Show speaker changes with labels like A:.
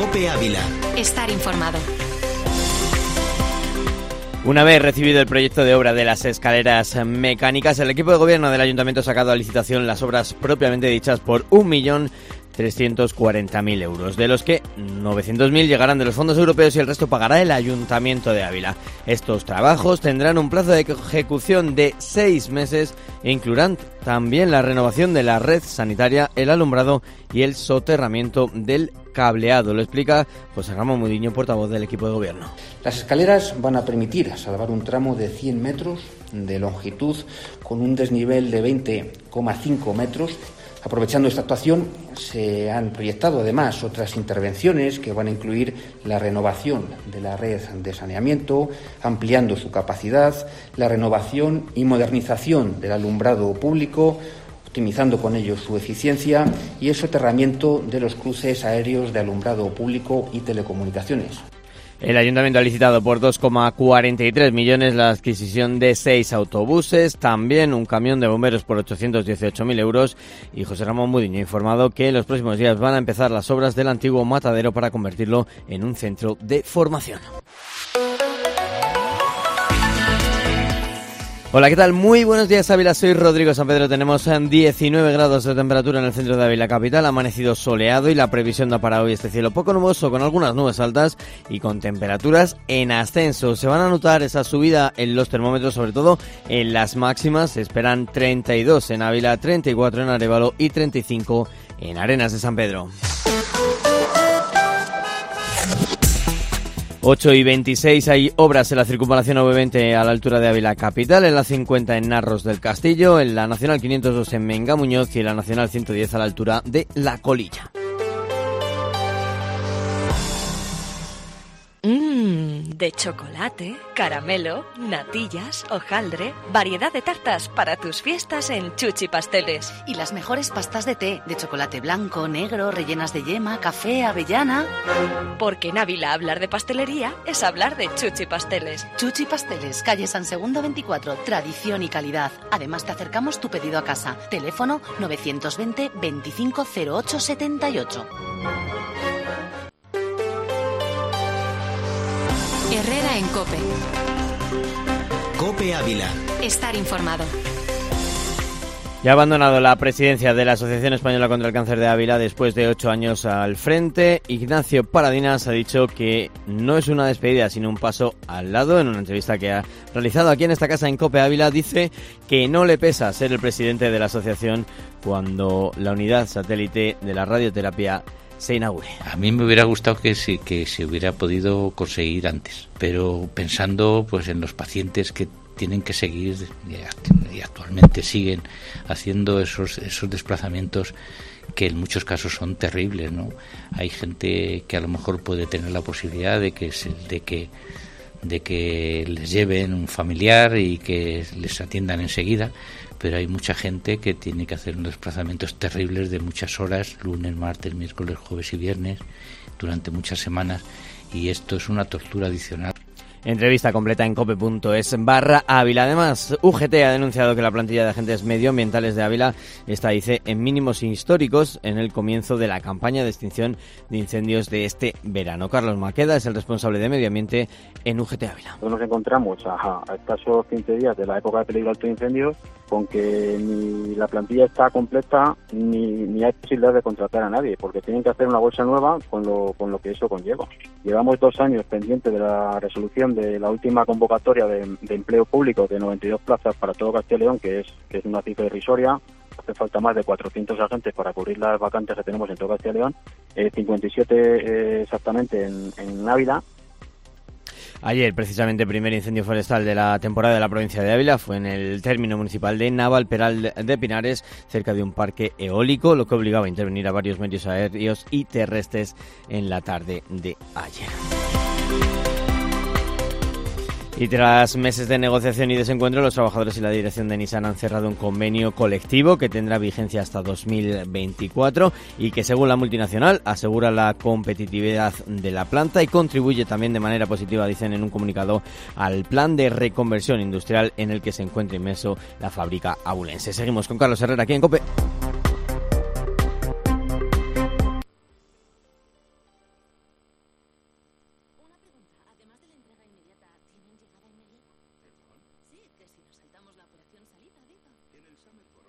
A: COPE Ávila.
B: Estar informado.
C: Una vez recibido el proyecto de obra de las escaleras mecánicas, el equipo de gobierno del Ayuntamiento ha sacado a licitación las obras propiamente dichas por 1.340.000 euros, de los que 900.000 llegarán de los fondos europeos y el resto pagará el Ayuntamiento de Ávila. Estos trabajos tendrán un plazo de ejecución de 6 meses e incluirán también la renovación de la red sanitaria, el alumbrado y el soterramiento del cableado. Lo explica José Ramón Mudiño, portavoz del equipo de gobierno.
D: Las escaleras van a permitir salvar un tramo de 100 metros de longitud con un desnivel de 20,5 metros. Aprovechando esta actuación, se han proyectado además otras intervenciones que van a incluir la renovación de la red de saneamiento, ampliando su capacidad, la renovación y modernización del alumbrado público, optimizando con ello su eficiencia, y el soterramiento de los cruces aéreos de alumbrado público y telecomunicaciones.
C: El Ayuntamiento ha licitado por 2,43 millones la adquisición de 6 autobuses, también un camión de bomberos por 818.000 euros, y José Ramón Mudiño ha informado que en los próximos días van a empezar las obras del antiguo matadero para convertirlo en un centro de formación. Hola, ¿qué tal? Muy buenos días, Ávila. Soy Rodrigo San Pedro. Tenemos 19 grados de temperatura en el centro de Ávila capital. Ha amanecido soleado y la previsión da para hoy este cielo poco nuboso con algunas nubes altas y con temperaturas en ascenso. Se van a notar esa subida en los termómetros, sobre todo en las máximas. Se esperan 32 en Ávila, 34 en Arévalo y 35 en Arenas de San Pedro. 8:26, hay obras en la circunvalación OV20 a la altura de Ávila capital, en la 50 en Narros del Castillo, en la Nacional 502 en Menga Muñoz y en la Nacional 110 a la altura de La Colilla.
E: De chocolate, caramelo, natillas, hojaldre, variedad de tartas para tus fiestas en Chuchi Pasteles.
F: Y las mejores pastas de té, de chocolate blanco, negro, rellenas de yema, café, avellana.
E: Porque en Ávila hablar de pastelería es hablar de Chuchi Pasteles.
F: Chuchi Pasteles, calle San Segundo 24, tradición y calidad. Además te acercamos tu pedido a casa. Teléfono 920 25 08 78.
B: Herrera en COPE.
A: COPE Ávila.
B: Estar informado.
C: Ya ha abandonado la presidencia de la Asociación Española contra el Cáncer de Ávila después de 8 años al frente. Ignacio Paradinas ha dicho que no es una despedida, sino un paso al lado. En una entrevista que ha realizado aquí en esta casa en COPE Ávila, dice que no le pesa ser el presidente de la asociación cuando la unidad satélite de la radioterapia se inaugure.
G: A mí me hubiera gustado que se hubiera podido conseguir antes, pero pensando pues en los pacientes que tienen que seguir y actualmente siguen haciendo esos desplazamientos que en muchos casos son terribles, ¿no? Hay gente que a lo mejor puede tener la posibilidad de que les lleven un familiar y que les atiendan enseguida, pero hay mucha gente que tiene que hacer unos desplazamientos terribles de muchas horas, lunes, martes, miércoles, jueves y viernes, durante muchas semanas, y esto es una tortura adicional.
C: Entrevista completa en cope.es/Ávila. Además, UGT ha denunciado que la plantilla de agentes medioambientales de Ávila está, dice, en mínimos históricos en el comienzo de la campaña de extinción de incendios de este verano. Carlos Maqueda es el responsable de medio ambiente en UGT Ávila.
H: Nos encontramos a escasos 15 días de la época de peligro alto de incendios con que ni la plantilla está completa ni hay posibilidad de contratar a nadie, porque tienen que hacer una bolsa nueva con lo que eso conlleva. Llevamos 2 años pendientes de la resolución de la última convocatoria de empleo público de 92 plazas para todo Castilla y León, que es una cifra irrisoria. Hace falta más de 400 agentes para cubrir las vacantes que tenemos en todo Castilla y León, 57 exactamente en Ávila.
C: Ayer, precisamente, el primer incendio forestal de la temporada de la provincia de Ávila fue en el término municipal de Navalperal de Pinares, cerca de un parque eólico, lo que obligaba a intervenir a varios medios aéreos y terrestres en la tarde de ayer. Y tras meses de negociación y desencuentro, los trabajadores y la dirección de Nissan han cerrado un convenio colectivo que tendrá vigencia hasta 2024 y que, según la multinacional, asegura la competitividad de la planta y contribuye también de manera positiva, dicen en un comunicado, al plan de reconversión industrial en el que se encuentra inmerso la fábrica abulense. Seguimos con Carlos Herrera aquí en COPE.
A: examen.